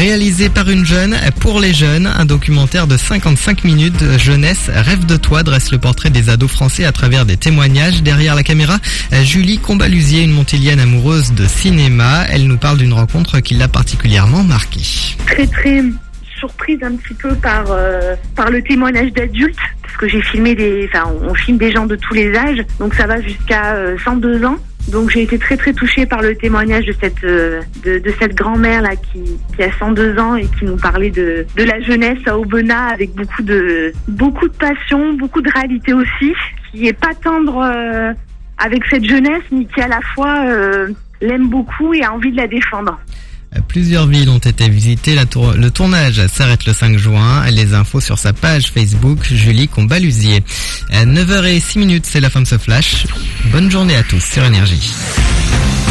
Réalisé par une jeune, pour les jeunes, un documentaire de 55 minutes, Jeunesse, rêve de toi, dresse le portrait des ados français à travers des témoignages. Derrière la caméra, Julie Combalusier, une Montilienne amoureuse de cinéma. Elle nous parle d'une rencontre qui l'a particulièrement marquée. Très surprise un petit peu par le témoignage d'adultes, parce que j'ai filmé on filme des gens de tous les âges, donc ça va jusqu'à 102 ans. Donc j'ai été très touchée par le témoignage de cette grand-mère là qui a 102 ans et qui nous parlait de la jeunesse à Aubenas avec beaucoup de passion, beaucoup de réalité aussi, qui est pas tendre avec cette jeunesse, mais qui à la fois l'aime beaucoup et a envie de la défendre. Plusieurs villes ont été visitées. Le tournage s'arrête le 5 juin. Les infos sur sa page Facebook, Julie Combalusier. 9h06, c'est la fin de ce flash. Bonne journée à tous sur Énergie.